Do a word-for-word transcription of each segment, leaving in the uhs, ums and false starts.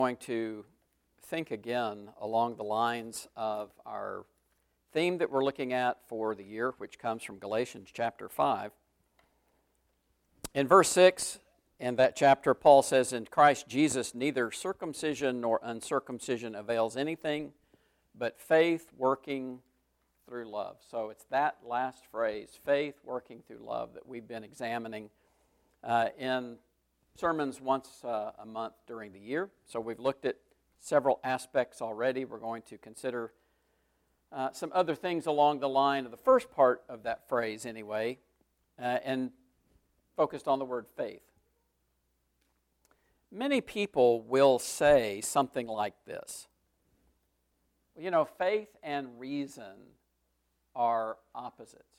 Going to think again along the lines of our theme that we're looking at for the year, which comes from Galatians chapter five. In verse six, in that chapter, Paul says, "In Christ Jesus neither circumcision nor uncircumcision avails anything, but faith working through love." So it's that last phrase, faith working through love, that we've been examining uh, in sermons once uh, a month during the year. So we've looked at several aspects already. We're going to consider uh, some other things along the line of the first part of that phrase anyway, uh, and focused on the word faith. Many people will say something like this: you know, faith and reason are opposites.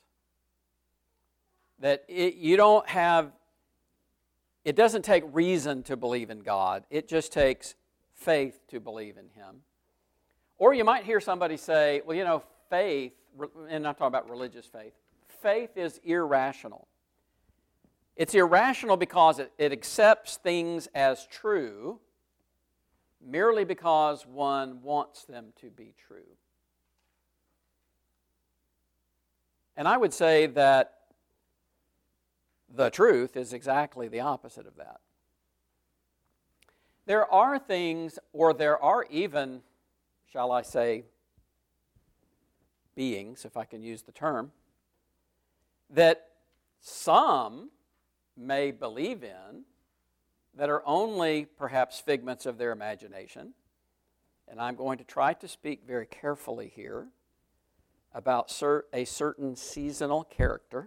That it, you don't have It doesn't take reason to believe in God. It just takes faith to believe in Him. Or you might hear somebody say, well, you know, faith, and I'm talking about religious faith, faith is irrational. It's irrational because it, it accepts things as true merely because one wants them to be true. And I would say that the truth is exactly the opposite of that. There are things, or there are even, shall I say, beings, if I can use the term, that some may believe in that are only perhaps figments of their imagination. And I'm going to try to speak very carefully here about a certain seasonal character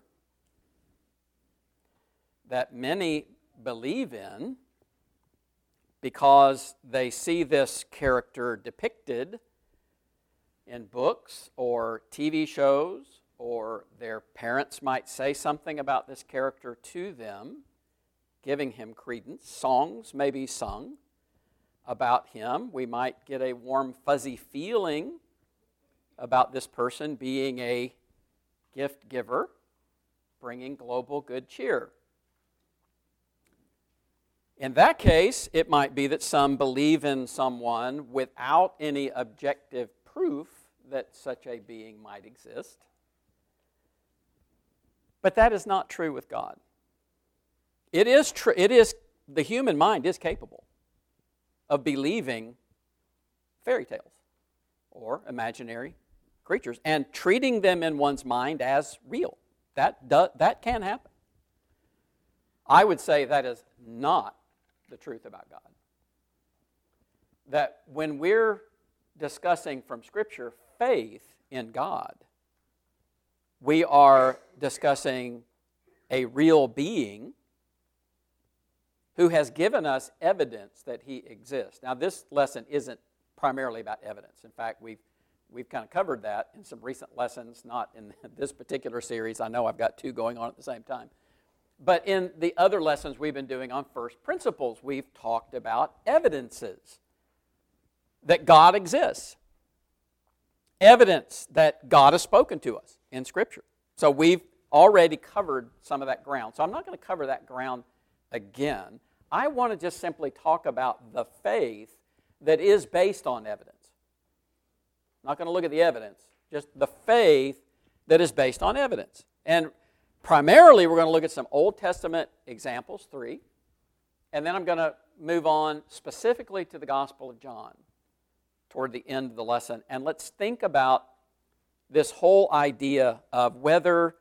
that many believe in because they see this character depicted in books or T V shows, or their parents might say something about this character to them, giving him credence. Songs may be sung about him. We might get a warm, fuzzy feeling about this person being a gift giver, bringing global good cheer. In that case, it might be that some believe in someone without any objective proof that such a being might exist. But that is not true with God. It is true. It is the human mind is capable of believing fairy tales or imaginary creatures and treating them in one's mind as real. That do, that can happen. I would say that is not the truth about God. That when we're discussing from Scripture faith in God, we are discussing a real being who has given us evidence that He exists. Now, this lesson isn't primarily about evidence. In fact, we've we've kind of covered that in some recent lessons, not in this particular series. I know I've got two going on at the same time. But in the other lessons we've been doing on first principles, we've talked about evidences that God exists. Evidence that God has spoken to us in Scripture. So we've already covered some of that ground. So I'm not going to cover that ground again. I want to just simply talk about the faith that is based on evidence. I'm not going to look at the evidence, just the faith that is based on evidence. And primarily, we're going to look at some Old Testament examples, three, and then I'm going to move on specifically to the Gospel of John toward the end of the lesson. And let's think about this whole idea of whether,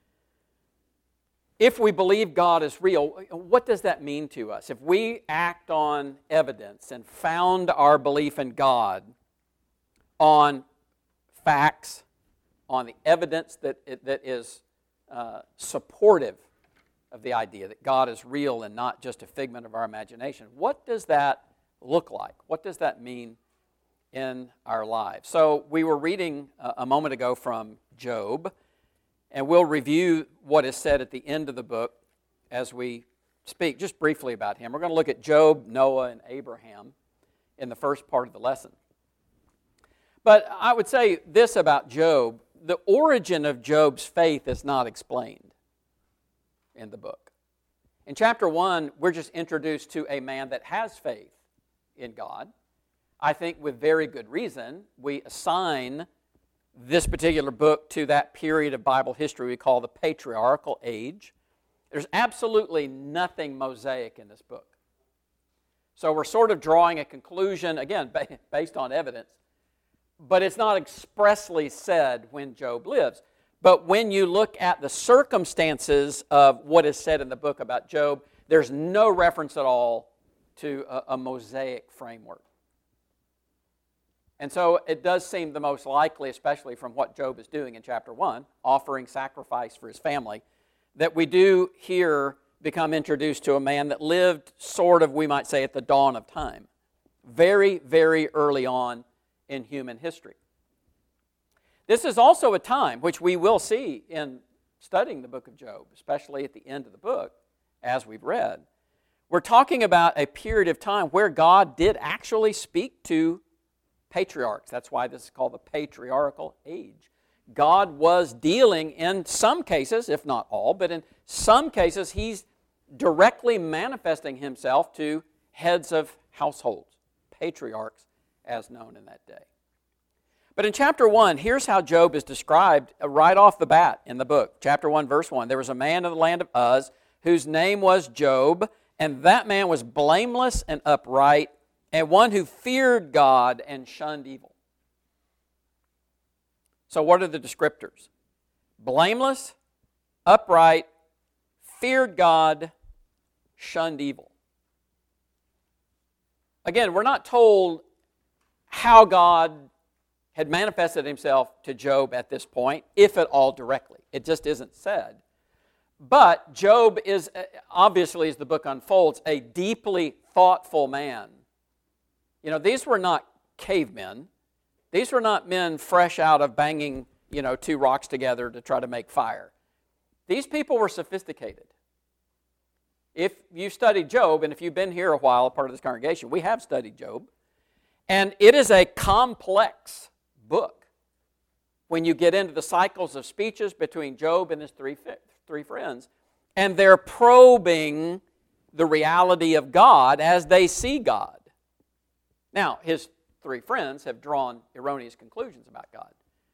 if we believe God is real, what does that mean to us? If we act on evidence and found our belief in God on facts, on the evidence that that is Uh, supportive of the idea that God is real and not just a figment of our imagination. What does that look like? What does that mean in our lives? So we were reading a, a moment ago from Job, and we'll review what is said at the end of the book as we speak just briefly about him. We're going to look at Job, Noah, and Abraham in the first part of the lesson. But I would say this about Job: the origin of Job's faith is not explained in the book. In chapter one, we're just introduced to a man that has faith in God. I think with very good reason, we assign this particular book to that period of Bible history we call the patriarchal age. There's absolutely nothing Mosaic in this book. So we're sort of drawing a conclusion, again, based on evidence, but it's not expressly said when Job lives. But when you look at the circumstances of what is said in the book about Job, there's no reference at all to a, a Mosaic framework. And so it does seem the most likely, especially from what Job is doing in chapter one, offering sacrifice for his family, that we do here become introduced to a man that lived sort of, we might say, at the dawn of time. Very, very early on in human history. This is also a time which we will see in studying the book of Job, especially at the end of the book, as we've read. We're talking about a period of time where God did actually speak to patriarchs. That's why this is called the patriarchal age. God was dealing in some cases, if not all, but in some cases He's directly manifesting Himself to heads of households, patriarchs as known in that day. But in chapter one, here's how Job is described right off the bat in the book. Chapter one, verse one, there was a man in the land of Uz whose name was Job, and that man was blameless and upright, and one who feared God and shunned evil. So what are the descriptors? Blameless, upright, feared God, shunned evil. Again, we're not told how God had manifested Himself to Job at this point, if at all directly. It just isn't said. But Job is, obviously as the book unfolds, a deeply thoughtful man. You know, these were not cavemen. These were not men fresh out of banging, you know, two rocks together to try to make fire. These people were sophisticated. If you studied Job, and if you've been here a while, a part of this congregation, we have studied Job. And it is a complex book when you get into the cycles of speeches between Job and his three, three friends. And they're probing the reality of God as they see God. Now, his three friends have drawn erroneous conclusions about God.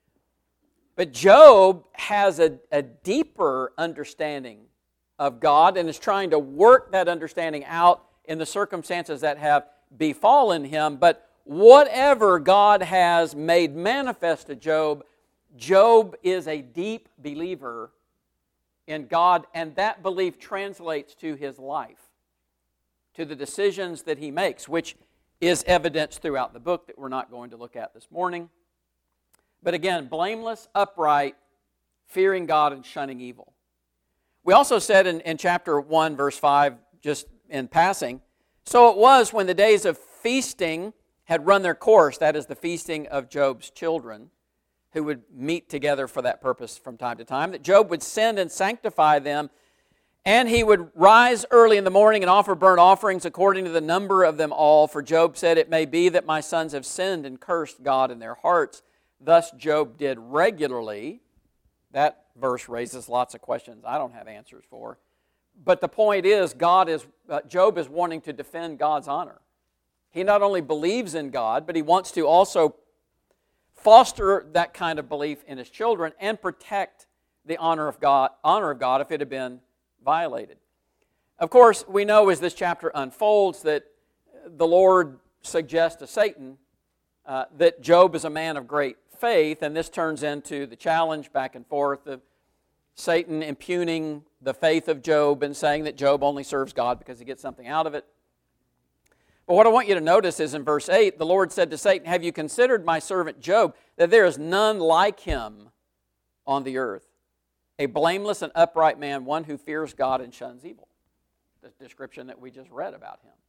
But Job has a, a deeper understanding of God and is trying to work that understanding out in the circumstances that have befallen him. But whatever God has made manifest to Job, Job is a deep believer in God, and that belief translates to his life, to the decisions that he makes, which is evidenced throughout the book that we're not going to look at this morning. But again, blameless, upright, fearing God and shunning evil. We also said in, in chapter one, verse five, just in passing, so it was when the days of feasting had run their course, that is the feasting of Job's children, who would meet together for that purpose from time to time, that Job would send and sanctify them, and he would rise early in the morning and offer burnt offerings according to the number of them all. For Job said, it may be that my sons have sinned and cursed God in their hearts. Thus Job did regularly. That verse raises lots of questions I don't have answers for. But the point is, God is uh, Job is wanting to defend God's honor. He not only believes in God, but he wants to also foster that kind of belief in his children and protect the honor of God, honor of God if it had been violated. Of course, we know as this chapter unfolds that the Lord suggests to Satan uh, that Job is a man of great faith, and this turns into the challenge back and forth of Satan impugning the faith of Job and saying that Job only serves God because he gets something out of it. But what I want you to notice is in verse eight, the Lord said to Satan, have you considered my servant Job, that there is none like him on the earth, a blameless and upright man, one who fears God and shuns evil? The description that we just read about him.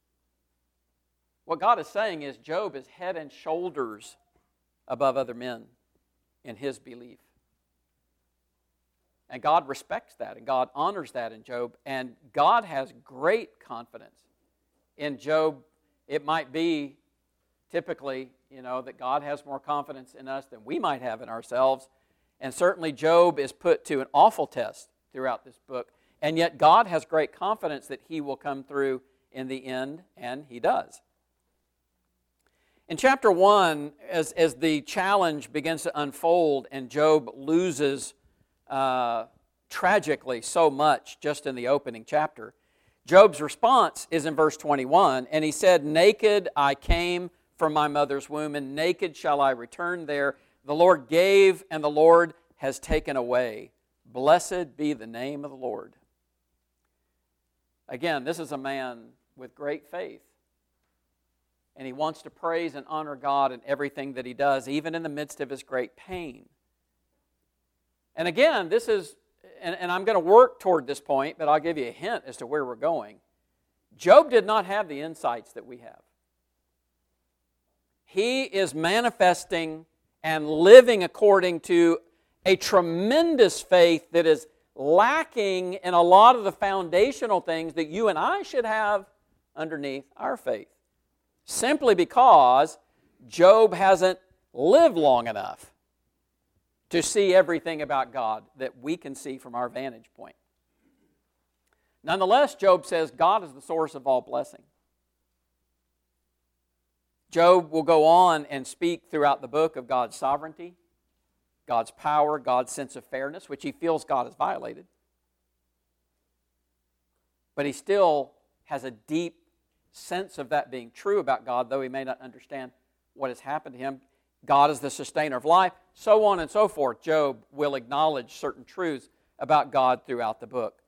What God is saying is Job is head and shoulders above other men in his belief. And God respects that, and God honors that in Job, and God has great confidence in Job. It might be typically, you know, that God has more confidence in us than we might have in ourselves. And certainly Job is put to an awful test throughout this book. And yet God has great confidence that he will come through in the end, and he does. In chapter one, as, as the challenge begins to unfold and Job loses uh, tragically so much just in the opening chapter, Job's response is in verse twenty-one, and he said, "Naked I came from my mother's womb, and naked shall I return there. The Lord gave, and the Lord has taken away. Blessed be the name of the Lord." Again, this is a man with great faith. And he wants to praise and honor God in everything that he does, even in the midst of his great pain. And again, this is, and, and I'm going to work toward this point, but I'll give you a hint as to where we're going. Job did not have the insights that we have. He is manifesting and living according to a tremendous faith that is lacking in a lot of the foundational things that you and I should have underneath our faith. Simply because Job hasn't lived long enough to see everything about God that we can see from our vantage point. Nonetheless, Job says God is the source of all blessing. Job will go on and speak throughout the book of God's sovereignty, God's power, God's sense of fairness, which he feels God has violated. But he still has a deep sense of that being true about God, though he may not understand what has happened to him. God is the sustainer of life, so on and so forth. Job will acknowledge certain truths about God throughout the book.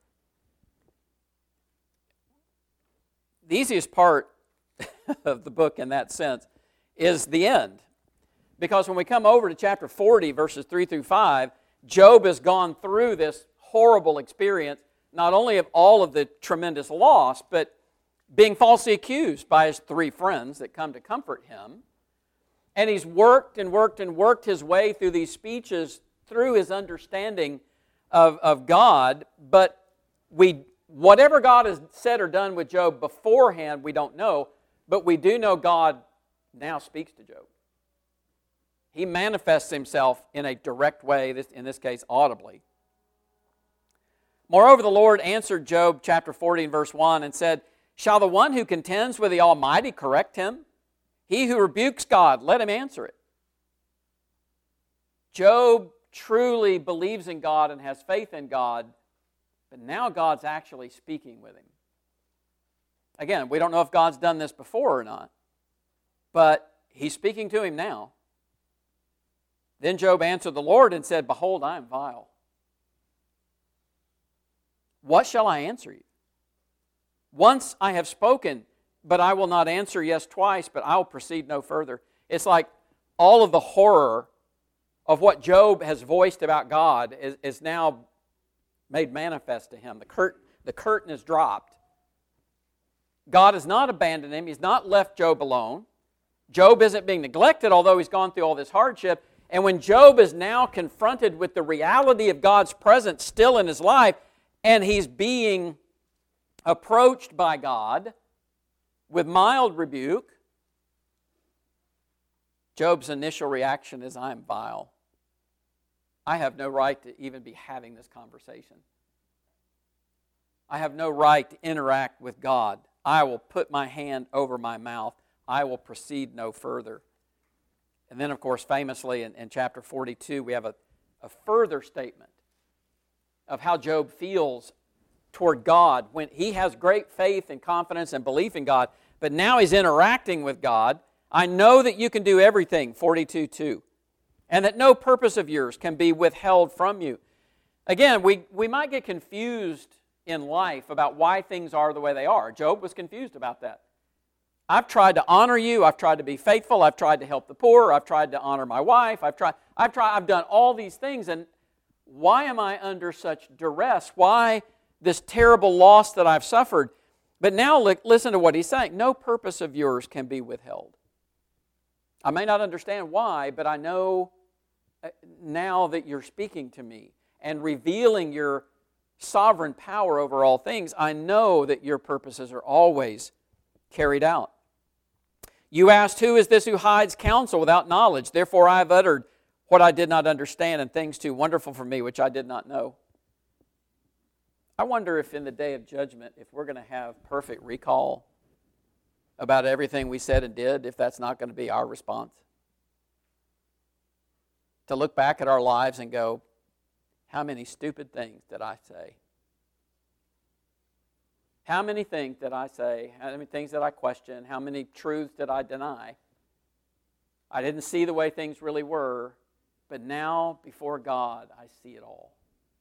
The easiest part of the book in that sense is the end. Because when we come over to chapter forty, verses three through five, Job has gone through this horrible experience, not only of all of the tremendous loss, but being falsely accused by his three friends that come to comfort him. And he's worked and worked and worked his way through these speeches, through his understanding of, of God. But we, whatever God has said or done with Job beforehand, we don't know. But we do know God now speaks to Job. He manifests himself in a direct way, in this case audibly. Moreover, the Lord answered Job chapter forty and verse one and said, "Shall the one who contends with the Almighty correct him? He who rebukes God, let him answer it." Job truly believes in God and has faith in God, but now God's actually speaking with him. Again, we don't know if God's done this before or not, but he's speaking to him now. Then Job answered the Lord and said, "Behold, I am vile. What shall I answer you? Once I have spoken, but I will not answer, yes, twice, but I will proceed no further." It's like all of the horror of what Job has voiced about God is, is now made manifest to him. The, curt, the curtain is dropped. God has not abandoned him. He's not left Job alone. Job isn't being neglected, although he's gone through all this hardship. And when Job is now confronted with the reality of God's presence still in his life, and he's being approached by God with mild rebuke, Job's initial reaction is, "I am vile. I have no right to even be having this conversation. I have no right to interact with God. I will put my hand over my mouth. I will proceed no further." And then, of course, famously in, in chapter forty-two, we have a, a further statement of how Job feels toward God when he has great faith and confidence and belief in God, but now he's interacting with God. "I know that you can do everything," forty-two two, "and that no purpose of yours can be withheld from you." Again, we, we might get confused in life about why things are the way they are. Job was confused about that. I've tried to honor you. I've tried to be faithful. I've tried to help the poor. I've tried to honor my wife. I've tried, I've tried, I've done all these things, and why am I under such duress? Why this terrible loss that I've suffered? But now listen to what he's saying. "No purpose of yours can be withheld." I may not understand why, but I know now that you're speaking to me and revealing your sovereign power over all things, I know that your purposes are always carried out. "You asked, who is this who hides counsel without knowledge? Therefore I have uttered what I did not understand, and things too wonderful for me which I did not know." I wonder if in the day of judgment, if we're going to have perfect recall about everything we said and did if that's not going to be our response? To look back at our lives and go, how many stupid things did I say? How many things did I say? How many things did I question? How many truths did I deny? I didn't see the way things really were, but now before God, I see it all.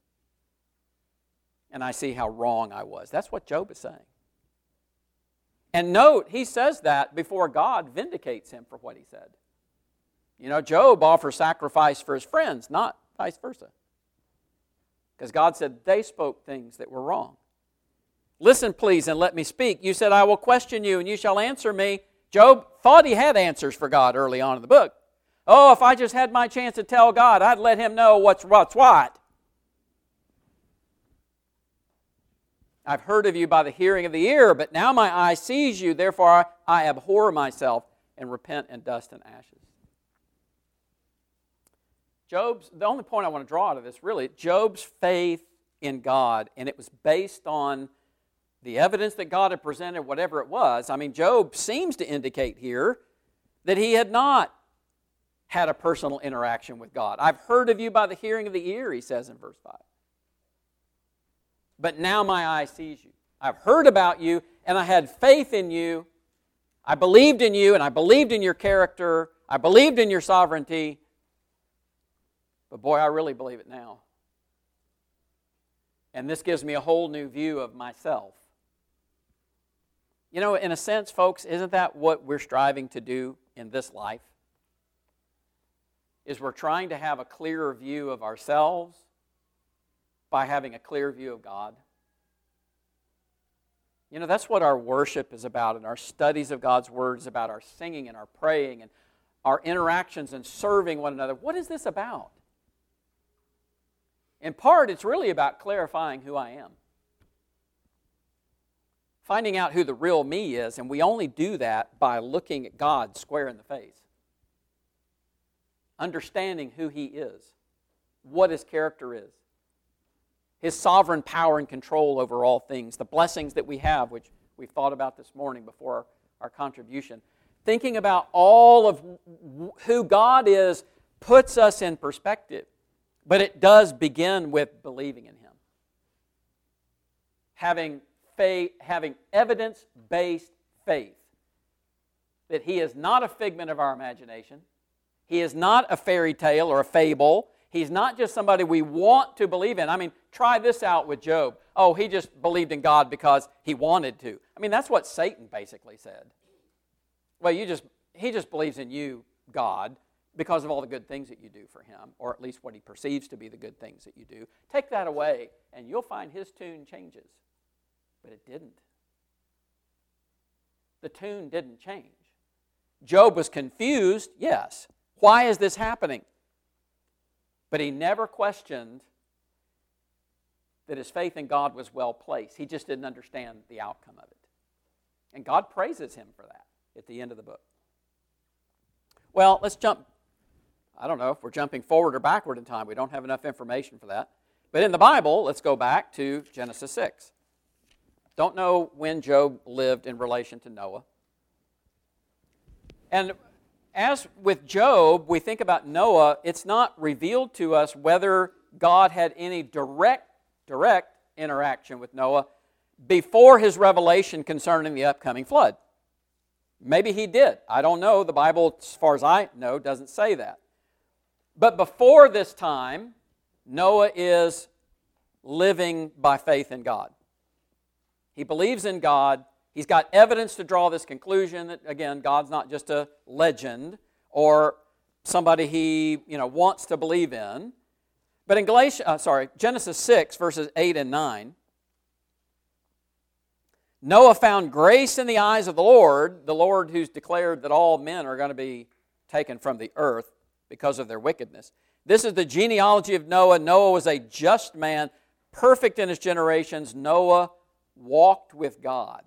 And I see how wrong I was. That's what Job is saying. And note, he says that before God vindicates him for what he said. You know, Job offers sacrifice for his friends, not vice versa. Because God said they spoke things that were wrong. Listen, please, and let me speak. You said, I will question you, and you shall answer me. Job thought he had answers for God early on in the book. Oh, if I just had my chance to tell God, I'd let him know what's what's what. I've heard of you by the hearing of the ear, but now my eye sees you. Therefore I abhor myself and repent in dust and ashes. Job's, the only point I want to draw out of this, really, Job's faith in God, and it was based on the evidence that God had presented, whatever it was. I mean, Job seems to indicate here that he had not had a personal interaction with God. I've heard of you by the hearing of the ear, he says in verse five. But now my eye sees you. I've heard about you, and I had faith in you. I believed in you, and I believed in your character. I believed in your sovereignty. But boy, I really believe it now. And this gives me a whole new view of myself. You know, in a sense, folks, isn't that what we're striving to do in this life? Is we're trying to have a clearer view of ourselves by having a clear view of God. You know, that's what our worship is about, and our studies of God's Word is about, our singing and our praying and our interactions and serving one another. What is this about? In part, it's really about clarifying who I am. Finding out who the real me is, and we only do that by looking at God square in the face. Understanding who He is, what His character is, His sovereign power and control over all things, the blessings that we have, which we've thought about this morning before our, our contribution. Thinking about all of who God is puts us in perspective, but it does begin with believing in Him. Having faith, having evidence-based faith that He is not a figment of our imagination. He is not a fairy tale or a fable. He's not just somebody we want to believe in. I mean, try this out with Job. Oh, he just believed in God because he wanted to. I mean, that's what Satan basically said. Well, you just he just believes in you, God, because of all the good things that you do for him, or at least what he perceives to be the good things that you do. Take that away, and you'll find his tune changes. But it didn't. The tune didn't change. Job was confused, yes. Why is this happening? But he never questioned that his faith in God was well placed. He just didn't understand the outcome of it. And God praises him for that at the end of the book. Well, let's jump. I don't know if we're jumping forward or backward in time. We don't have enough information for that. But in the Bible, let's go back to Genesis six. Don't know when Job lived in relation to Noah. And as with Job, we think about Noah, it's not revealed to us whether God had any direct, direct interaction with Noah before his revelation concerning the upcoming flood. Maybe he did. I don't know. The Bible, as far as I know, doesn't say that. But before this time, Noah is living by faith in God. He believes in God. He's got evidence to draw this conclusion that, again, God's not just a legend or somebody he, you know, wants to believe in. But in Galatia, uh, sorry, Genesis six, verses eight and nine, Noah found grace in the eyes of the Lord, the Lord who's declared that all men are going to be taken from the earth because of their wickedness. This is the genealogy of Noah. Noah was a just man, perfect in his generations. Noah walked with God.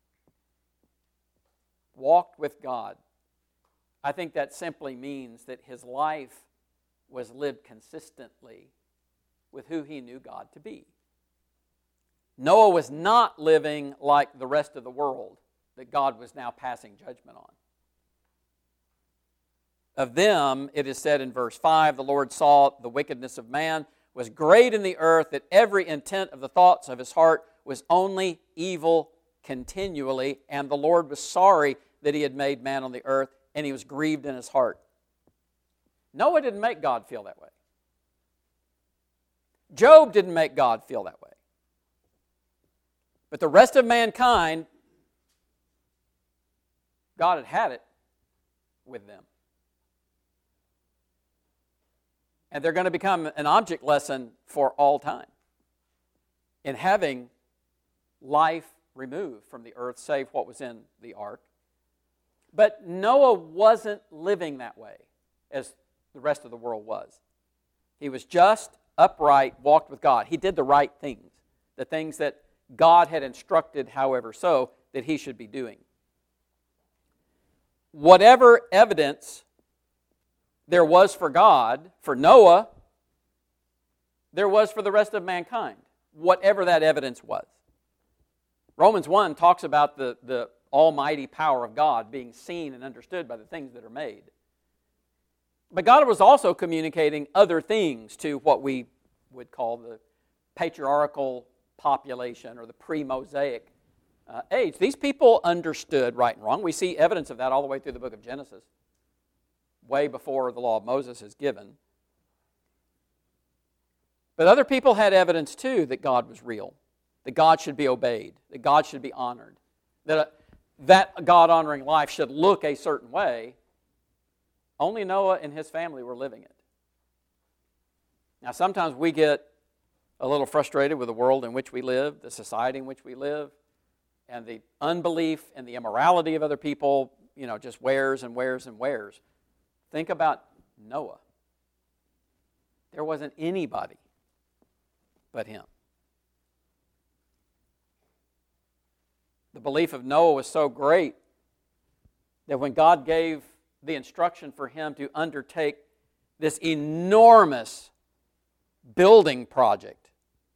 Walked with God. I think that simply means that his life was lived consistently with who he knew God to be. Noah was not living like the rest of the world that God was now passing judgment on. Of them, it is said in verse five, the Lord saw the wickedness of man was great in the earth, that every intent of the thoughts of his heart was only evil continually, and the Lord was sorry that he had made man on the earth, and he was grieved in his heart. Noah didn't make God feel that way. Job didn't make God feel that way. But the rest of mankind, God had had it with them. And they're going to become an object lesson for all time in having life removed from the earth, save what was in the ark. But Noah wasn't living that way as the rest of the world was. He was just, upright, walked with God. He did the right things, the things that God had instructed, however so, that he should be doing. Whatever evidence there was for God, for Noah, there was for the rest of mankind, whatever that evidence was. Romans one talks about the, the almighty power of God being seen and understood by the things that are made. But God was also communicating other things to what we would call the patriarchal population or the pre-Mosaic uh, age. These people understood right and wrong. We see evidence of that all the way through the book of Genesis, way before the law of Moses is given. But other people had evidence too that God was real, that God should be obeyed, that God should be honored, that a, that God-honoring life should look a certain way. Only Noah and his family were living it. Now, sometimes we get a little frustrated with the world in which we live, the society in which we live, and the unbelief and the immorality of other people, you know, just wears and wears and wears. Think about Noah. There wasn't anybody but him. The belief of Noah was so great that when God gave the instruction for him to undertake this enormous building project,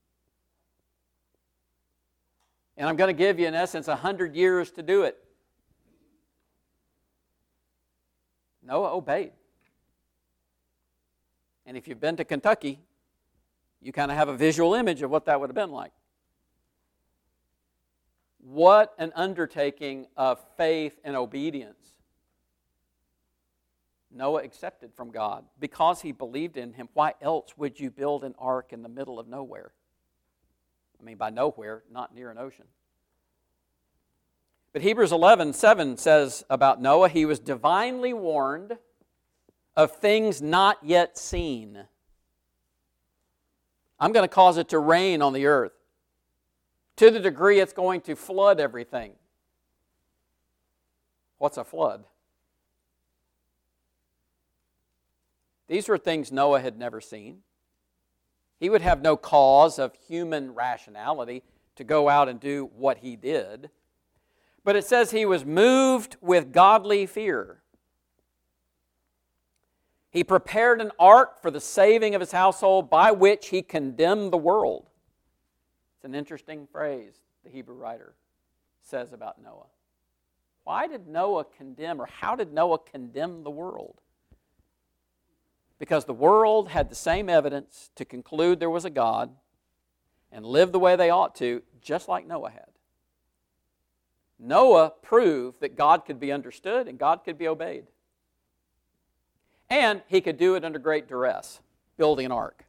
and I'm going to give you, in essence, a hundred years to do it, Noah obeyed. And if you've been to Kentucky, you kind of have a visual image of what that would have been like. What an undertaking of faith and obedience Noah accepted from God because he believed in him. Why else would you build an ark in the middle of nowhere? I mean, by nowhere, not near an ocean. But Hebrews eleven seven says about Noah, he was divinely warned of things not yet seen. I'm going to cause it to rain on the earth to the degree it's going to flood everything. What's a flood? These were things Noah had never seen. He would have no cause of human rationality to go out and do what he did. But it says he was moved with godly fear. He prepared an ark for the saving of his household, by which he condemned the world. It's an interesting phrase the Hebrew writer says about Noah. Why did Noah condemn, or how did Noah condemn the world? Because the world had the same evidence to conclude there was a God and live the way they ought to, just like Noah had. Noah proved that God could be understood and God could be obeyed. And he could do it under great duress, building an ark.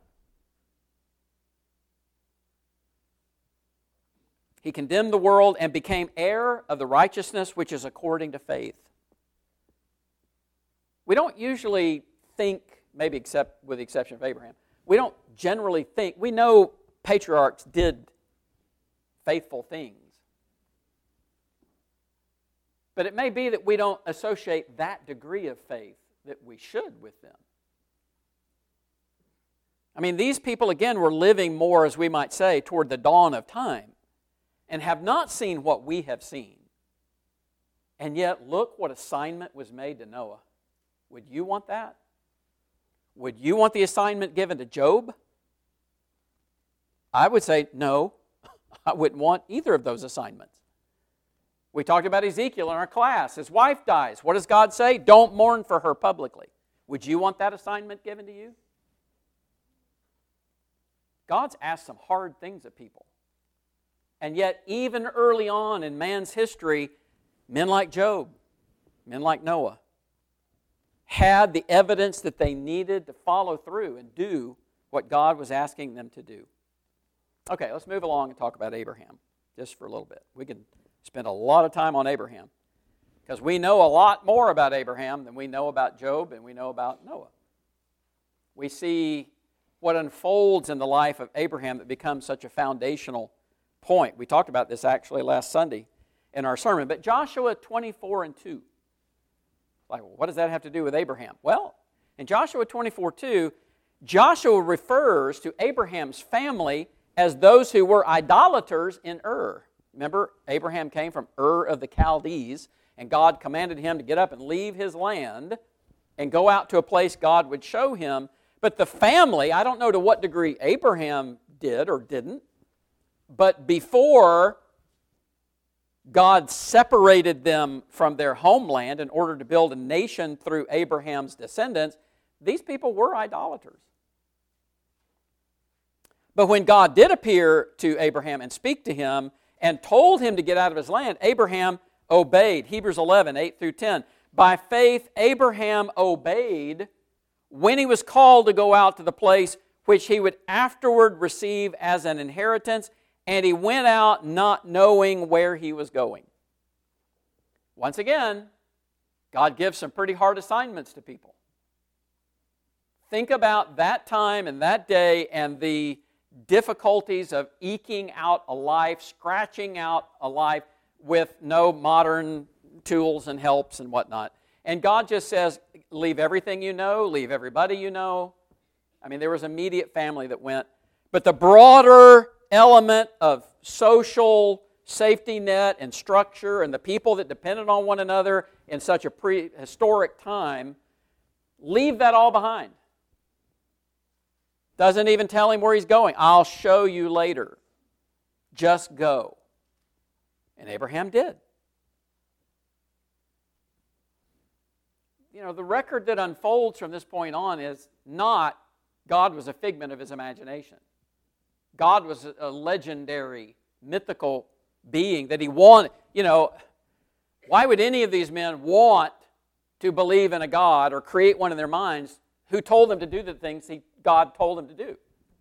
He condemned the world and became heir of the righteousness which is according to faith. We don't usually think, maybe except with the exception of Abraham, we don't generally think, we know patriarchs did faithful things. But it may be that we don't associate that degree of faith that we should with them. I mean, these people, again, were living more, as we might say, toward the dawn of time and have not seen what we have seen. And yet, look what assignment was made to Noah. Would you want that? Would you want the assignment given to Job? I would say, no, I wouldn't want either of those assignments. We talked about Ezekiel in our class. His wife dies. What does God say? Don't mourn for her publicly. Would you want that assignment given to you? God's asked some hard things of people. And yet, even early on in man's history, men like Job, men like Noah, had the evidence that they needed to follow through and do what God was asking them to do. Okay, let's move along and talk about Abraham just for a little bit. We can spend a lot of time on Abraham because we know a lot more about Abraham than we know about Job and we know about Noah. We see what unfolds in the life of Abraham that becomes such a foundational point. We talked about this actually last Sunday in our sermon. But Joshua twenty-four and two. Like, what does that have to do with Abraham? Well, in Joshua twenty-four two, Joshua refers to Abraham's family as those who were idolaters in Ur. Remember, Abraham came from Ur of the Chaldees, and God commanded him to get up and leave his land and go out to a place God would show him. But the family, I don't know to what degree Abraham did or didn't, but before God separated them from their homeland in order to build a nation through Abraham's descendants, these people were idolaters. But when God did appear to Abraham and speak to him and told him to get out of his land, Abraham obeyed. Hebrews eleven, eight through ten. By faith, Abraham obeyed when he was called to go out to the place which he would afterward receive as an inheritance, and he went out not knowing where he was going. Once again, God gives some pretty hard assignments to people. Think about that time and that day and the difficulties of eking out a life, scratching out a life with no modern tools and helps and whatnot. And God just says, leave everything you know, leave everybody you know. I mean, there was immediate family that went. But the broader element of social safety net and structure and the people that depended on one another in such a prehistoric time, leave that all behind. Doesn't even tell him where he's going. I'll show you later. Just go. And Abraham did. You know, the record that unfolds from this point on is not God was a figment of his imagination. God was a legendary, mythical being that he wanted. You know, why would any of these men want to believe in a God or create one in their minds who told them to do the things he, God told them to do?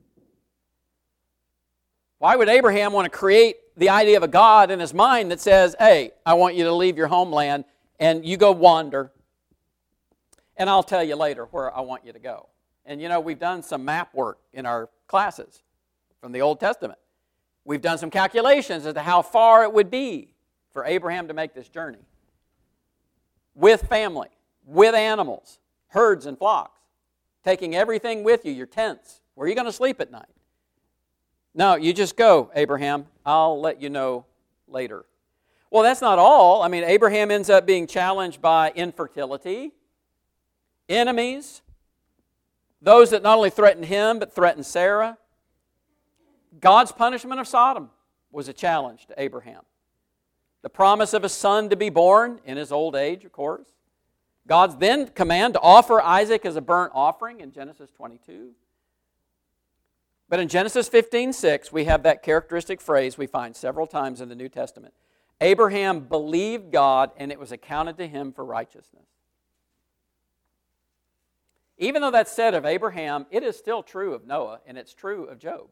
Why would Abraham want to create the idea of a God in his mind that says, hey, I want you to leave your homeland and you go wander, and I'll tell you later where I want you to go? And you know, we've done some map work in our classes from the Old Testament. We've done some calculations as to how far it would be for Abraham to make this journey. With family, with animals, herds and flocks, taking everything with you, your tents. Where are you going to sleep at night? No, you just go, Abraham. I'll let you know later. Well, that's not all. I mean, Abraham ends up being challenged by infertility, enemies, those that not only threatened him, but threatened Sarah. God's punishment of Sodom was a challenge to Abraham. The promise of a son to be born in his old age, of course. God's then command to offer Isaac as a burnt offering in Genesis twenty-two. But in Genesis fifteen six, we have that characteristic phrase we find several times in the New Testament. Abraham believed God, and it was accounted to him for righteousness. Even though that's said of Abraham, it is still true of Noah, and it's true of Job.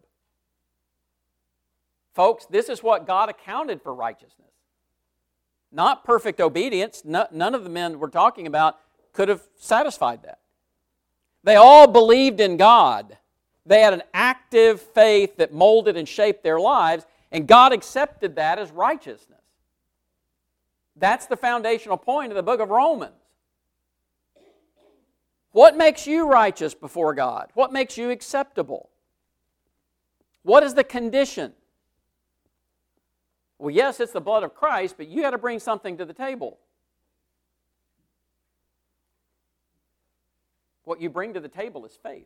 Folks, this is what God accounted for righteousness. Not perfect obedience. No, none of the men we're talking about could have satisfied that. They all believed in God. They had an active faith that molded and shaped their lives, and God accepted that as righteousness. That's the foundational point of the book of Romans. What makes you righteous before God? What makes you acceptable? What is the condition? Well, yes, it's the blood of Christ, but you got to bring something to the table. What you bring to the table is faith.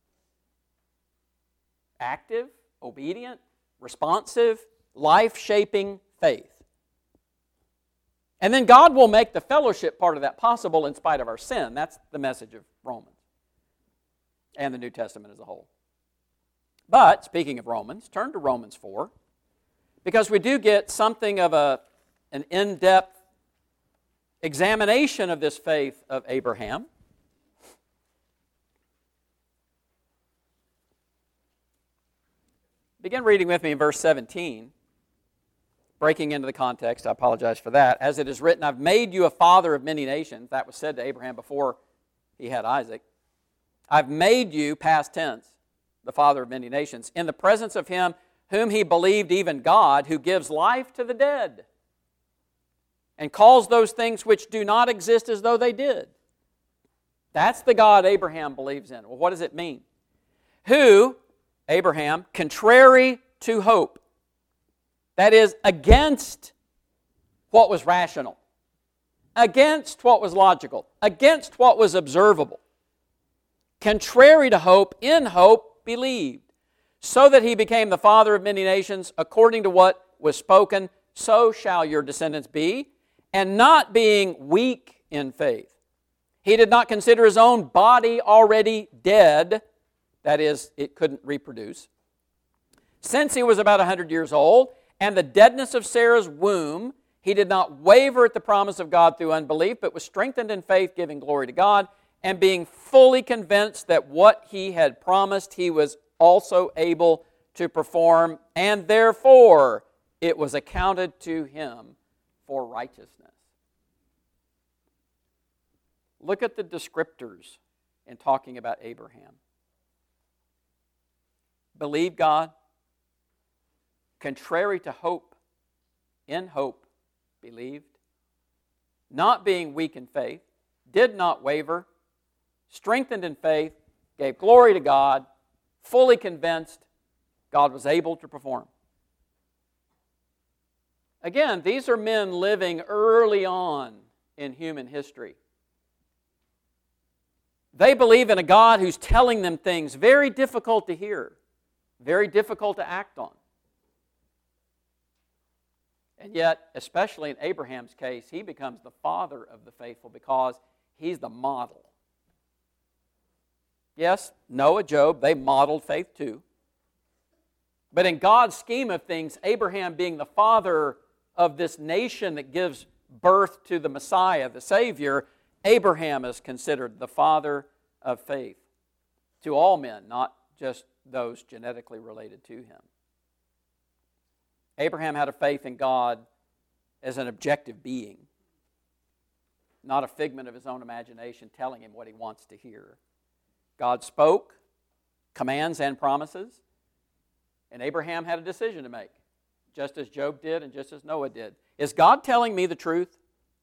Active, obedient, responsive, life-shaping faith. And then God will make the fellowship part of that possible in spite of our sin. That's the message of Romans and the New Testament as a whole. But, speaking of Romans, turn to Romans four, because we do get something of a, an in-depth examination of this faith of Abraham. Begin reading with me in verse seventeen. Breaking into the context, I apologize for that. As it is written, I've made you a father of many nations. That was said to Abraham before he had Isaac. I've made you, past tense, the father of many nations, in the presence of him whom he believed, even God, who gives life to the dead and calls those things which do not exist as though they did. That's the God Abraham believes in. Well, what does it mean? Who, Abraham, contrary to hope, that is, against what was rational, against what was logical, against what was observable, contrary to hope, in hope, believed, so that he became the father of many nations, according to what was spoken, so shall your descendants be, and not being weak in faith. He did not consider his own body already dead, that is, it couldn't reproduce, since he was about a hundred years old, and the deadness of Sarah's womb, he did not waver at the promise of God through unbelief, but was strengthened in faith, giving glory to God, and being fully convinced that what he had promised he was also able to perform, and therefore it was accounted to him for righteousness. Look at the descriptors in talking about Abraham. Believe God, contrary to hope, in hope, believed, not being weak in faith, did not waver, strengthened in faith, gave glory to God, fully convinced God was able to perform. Again, these are men living early on in human history. They believe in a God who's telling them things very difficult to hear, very difficult to act on. And yet, especially in Abraham's case, he becomes the father of the faithful because he's the model. Yes, Noah, Job, they modeled faith too. But in God's scheme of things, Abraham being the father of this nation that gives birth to the Messiah, the Savior, Abraham is considered the father of faith to all men, not just those genetically related to him. Abraham had a faith in God as an objective being, not a figment of his own imagination telling him what he wants to hear. God spoke commands and promises, and Abraham had a decision to make, just as Job did and just as Noah did. Is God telling me the truth?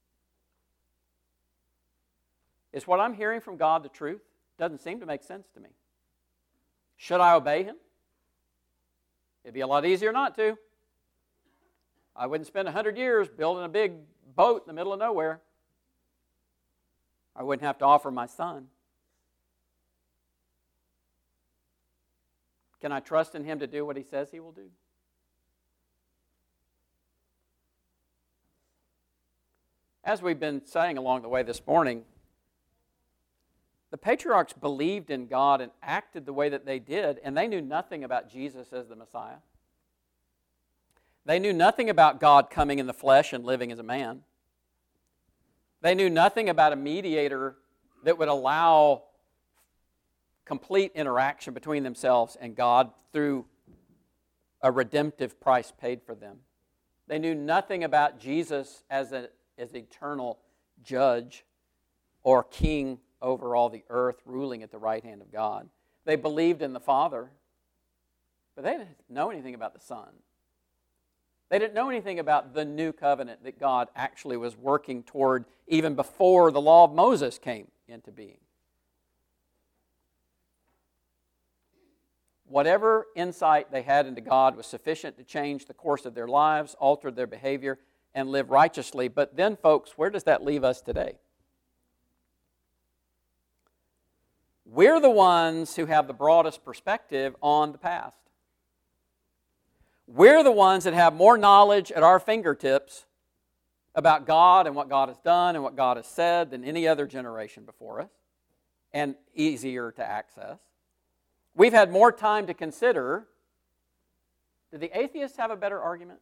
Is what I'm hearing from God the truth? Doesn't seem to make sense to me. Should I obey him? It'd be a lot easier not to. I wouldn't spend a hundred years building a big boat in the middle of nowhere. I wouldn't have to offer my son. Can I trust in him to do what he says he will do? As we've been saying along the way this morning, the patriarchs believed in God and acted the way that they did, and they knew nothing about Jesus as the Messiah. They knew nothing about God coming in the flesh and living as a man. They knew nothing about a mediator that would allow complete interaction between themselves and God through a redemptive price paid for them. They knew nothing about Jesus as an as eternal judge or king over all the earth, ruling at the right hand of God. They believed in the Father, but they didn't know anything about the Son. They didn't know anything about the new covenant that God actually was working toward even before the law of Moses came into being. Whatever insight they had into God was sufficient to change the course of their lives, alter their behavior, and live righteously. But then, folks, where does that leave us today? We're the ones who have the broadest perspective on the past. We're the ones that have more knowledge at our fingertips about God and what God has done and what God has said than any other generation before us, and easier to access. We've had more time to consider. Do the atheists have a better argument?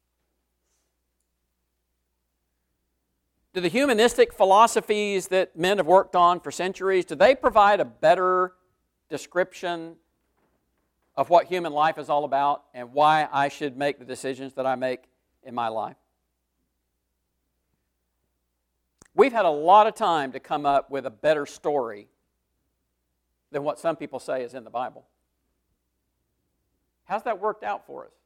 Do the humanistic philosophies that men have worked on for centuries, do they provide a better description of what human life is all about and why I should make the decisions that I make in my life? We've had a lot of time to come up with a better story than what some people say is in the Bible. How's that worked out for us?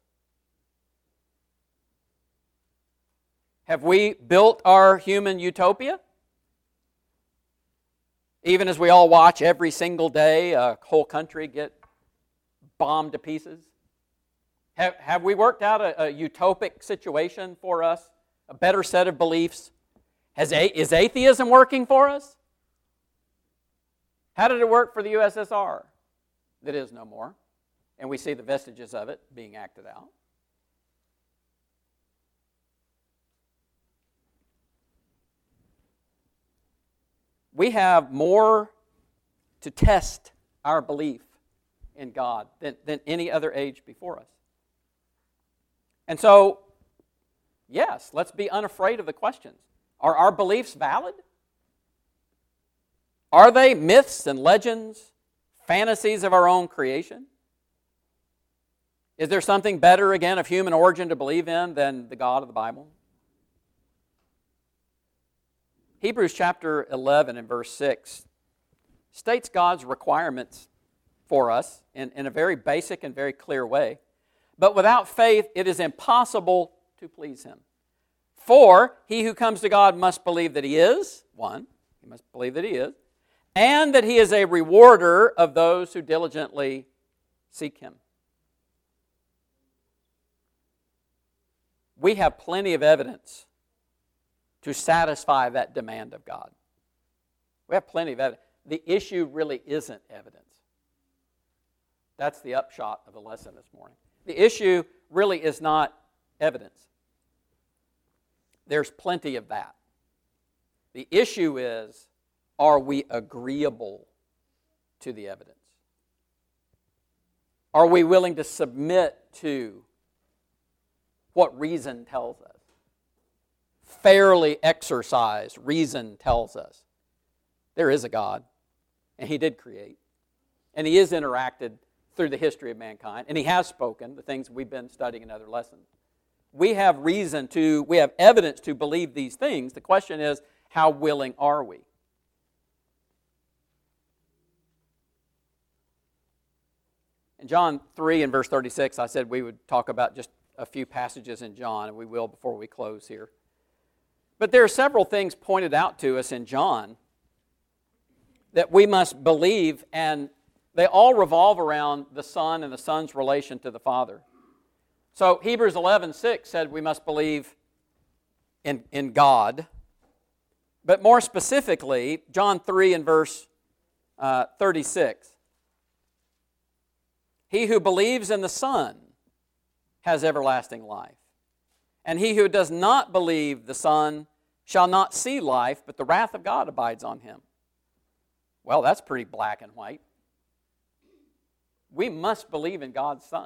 Have we built our human utopia? Even as we all watch every single day a whole country get bombed to pieces? Have, have we worked out a, a utopic situation for us? A better set of beliefs? Has a, is atheism working for us? How did it work for the U S S R? That is no more. And we see the vestiges of it being acted out. We have more to test our belief in God than, than any other age before us. And so, yes, let's be unafraid of the questions. Are our beliefs valid? Are they myths and legends, fantasies of our own creation? Is there something better, again, of human origin to believe in than the God of the Bible? Hebrews chapter eleven and verse six states God's requirements for us in, in a very basic and very clear way. But without faith, it is impossible to please Him. For he who comes to God must believe that He is, one, he must believe that He is, and that He is a rewarder of those who diligently seek Him. We have plenty of evidence to satisfy that demand of God. We have plenty of evidence. The issue really isn't evidence. That's the upshot of the lesson this morning. The issue really is not evidence. There's plenty of that. The issue is, are we agreeable to the evidence? Are we willing to submit to what reason tells us? Fairly exercised reason tells us there is a God, and He did create, and He is interacted through the history of mankind, and He has spoken, the things we've been studying in other lessons. We have reason to, we have evidence to believe these things. The question is, how willing are we? In John three and verse thirty-six, I said we would talk about just a few passages in John, and we will before we close here. But there are several things pointed out to us in John that we must believe, and they all revolve around the Son and the Son's relation to the Father. So Hebrews eleven six said we must believe in, in God. But more specifically, John three and verse uh, thirty-six. He who believes in the Son has everlasting life. And he who does not believe the Son shall not see life, but the wrath of God abides on him. Well, that's pretty black and white. We must believe in God's Son.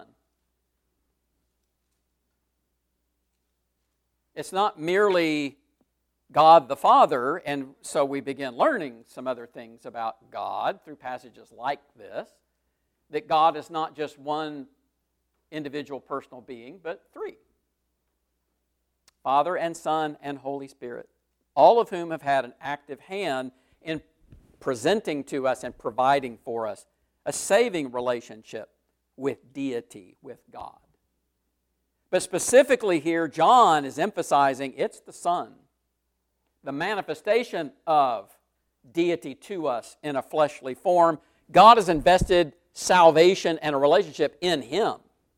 It's not merely God the Father, and so we begin learning some other things about God through passages like this, that God is not just one individual personal being, but three. Father and Son and Holy Spirit, all of whom have had an active hand in presenting to us and providing for us a saving relationship with deity, with God. But specifically here, John is emphasizing it's the Son, the manifestation of deity to us in a fleshly form. God has invested salvation and a relationship in Him.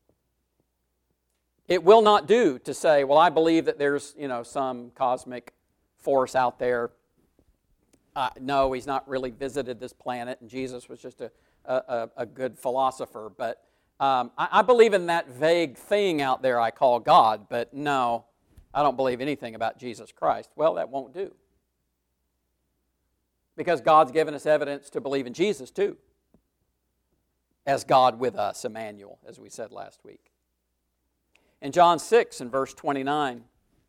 It will not do to say, well, I believe that there's, you know, some cosmic force out there. Uh, no, He's not really visited this planet, and Jesus was just a, a, a good philosopher. But um, I, I believe in that vague thing out there I call God, but no, I don't believe anything about Jesus Christ. Well, that won't do. Because God's given us evidence to believe in Jesus too. As God with us, Emmanuel, as we said last week. In John six and verse twenty-nine,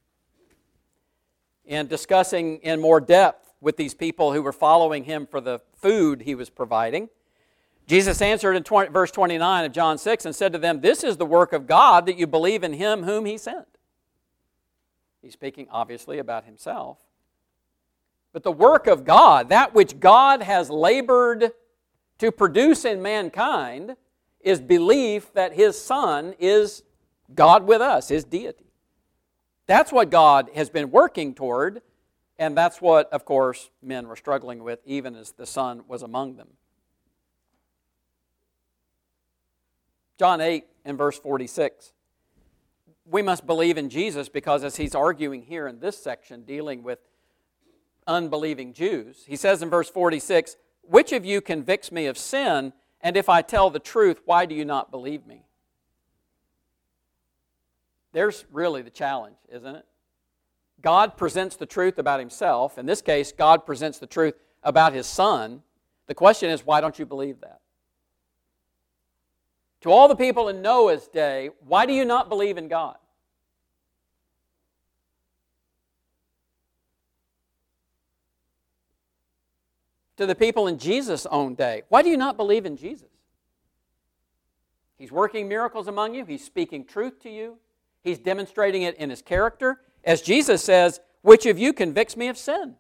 in discussing in more depth with these people who were following him for the food he was providing, Jesus answered in twenty, verse twenty-nine of John six and said to them, "This is the work of God, that you believe in him whom he sent." He's speaking obviously about himself. But the work of God, that which God has labored to produce in mankind, is belief that his Son is God with us, his deity. That's what God has been working toward, and that's what, of course, men were struggling with, even as the Son was among them. John eight and verse forty-six. We must believe in Jesus because, as he's arguing here in this section, dealing with unbelieving Jews, he says in verse forty-six, "Which of you convicts me of sin? And if I tell the truth, why do you not believe me?" There's really the challenge, isn't it? God presents the truth about himself. In this case, God presents the truth about his Son. The question is, why don't you believe that? To all the people in Noah's day, why do you not believe in God? To the people in Jesus' own day, why do you not believe in Jesus? He's working miracles among you. He's speaking truth to you. He's demonstrating it in his character. As Jesus says, "Which of you convicts me of sin?"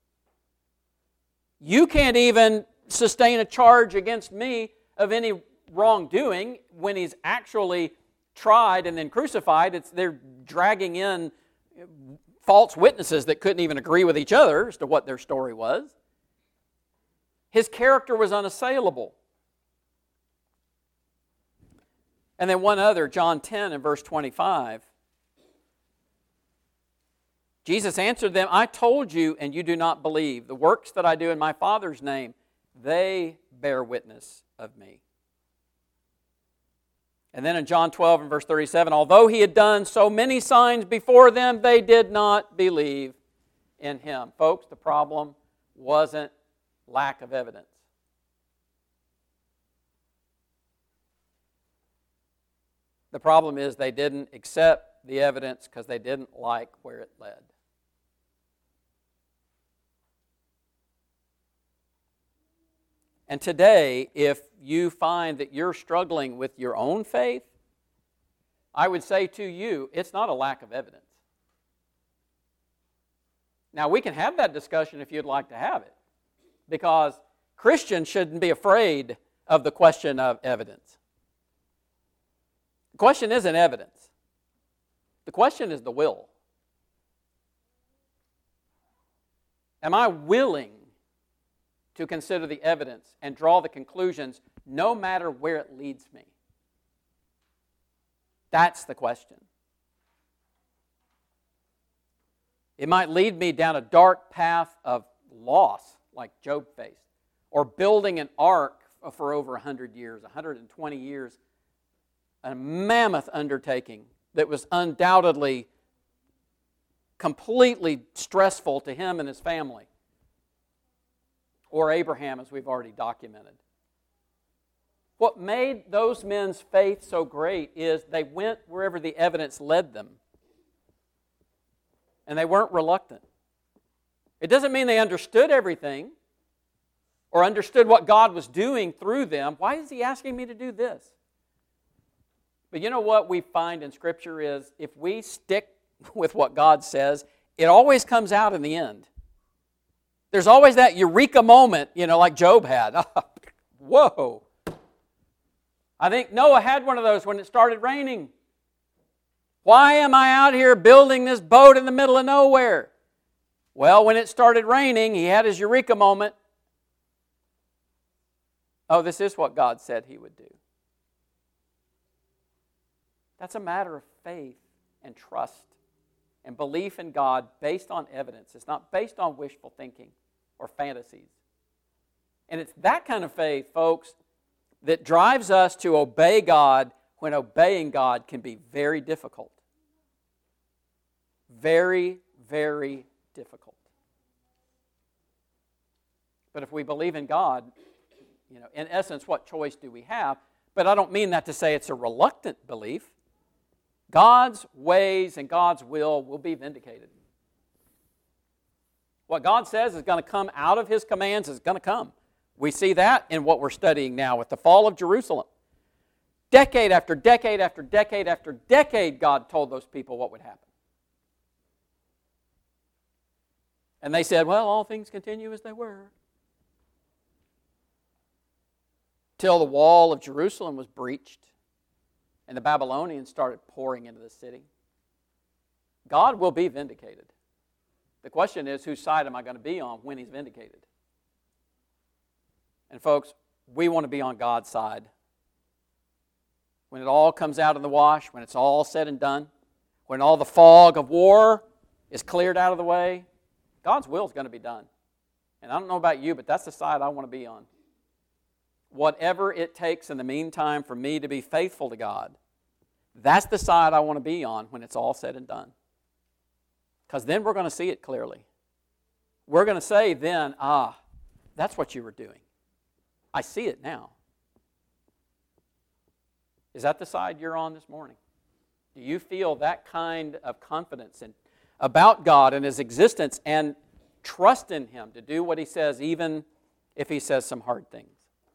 You can't even sustain a charge against me of any wrongdoing when he's actually tried and then crucified. It's, they're dragging in false witnesses that couldn't even agree with each other as to what their story was. His character was unassailable. And then one other, John ten and verse twenty-five. Jesus answered them, "I told you, and you do not believe. The works that I do in my Father's name, they bear witness of me." And then in John twelve and verse thirty-seven, "Although he had done so many signs before them, they did not believe in him." Folks, the problem wasn't lack of evidence. The problem is they didn't accept the evidence because they didn't like where it led. And today, if you find that you're struggling with your own faith, I would say to you, it's not a lack of evidence. Now, we can have that discussion if you'd like to have it, because Christians shouldn't be afraid of the question of evidence. The question isn't evidence. The question is the will. Am I willing to consider the evidence and draw the conclusions no matter where it leads me? That's the question. It might lead me down a dark path of loss, like Job faced, or building an ark for over one hundred years, one hundred twenty years, a mammoth undertaking that was undoubtedly completely stressful to him and his family. Or Abraham, as we've already documented. What made those men's faith so great is they went wherever the evidence led them. And they weren't reluctant. It doesn't mean they understood everything or understood what God was doing through them. Why is he asking me to do this? But you know what we find in Scripture is if we stick with what God says, it always comes out in the end. There's always that eureka moment, you know, like Job had. Whoa. I think Noah had one of those when it started raining. Why am I out here building this boat in the middle of nowhere? Well, when it started raining, he had his eureka moment. Oh, this is what God said he would do. That's a matter of faith and trust and belief in God based on evidence. It's not based on wishful thinking or fantasies. And it's that kind of faith, folks, that drives us to obey God when obeying God can be very difficult. very, very difficult. But if we believe in God, you know, in essence, what choice do we have? But I don't mean that to say it's a reluctant belief. God's ways and God's will will be vindicated. What God says is going to come out of His commands is going to come. We see that in what we're studying now with the fall of Jerusalem. Decade after decade after decade after decade, God told those people what would happen. And they said, well, all things continue as they were. Till the wall of Jerusalem was breached and the Babylonians started pouring into the city. God will be vindicated. The question is, whose side am I going to be on when He's vindicated? And folks, we want to be on God's side. When it all comes out in the wash, when it's all said and done, when all the fog of war is cleared out of the way, God's will is going to be done. And I don't know about you, but that's the side I want to be on. Whatever it takes in the meantime for me to be faithful to God, that's the side I want to be on when it's all said and done. Because then we're going to see it clearly. We're going to say then, ah, that's what you were doing. I see it now. Is that the side you're on this morning? Do you feel that kind of confidence in, about God and His existence and trust in Him to do what He says even if He says some hard things?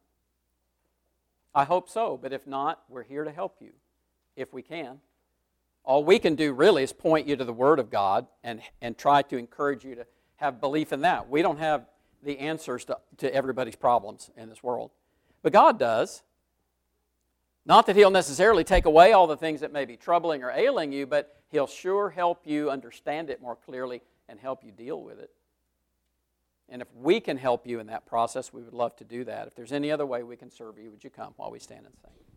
I hope so, but if not, we're here to help you if we can. All we can do really is point you to the Word of God and, and try to encourage you to have belief in that. We don't have the answers to, to everybody's problems in this world, but God does. Not that He'll necessarily take away all the things that may be troubling or ailing you, but He'll sure help you understand it more clearly and help you deal with it. And if we can help you in that process, we would love to do that. If there's any other way we can serve you, would you come while we stand and sing?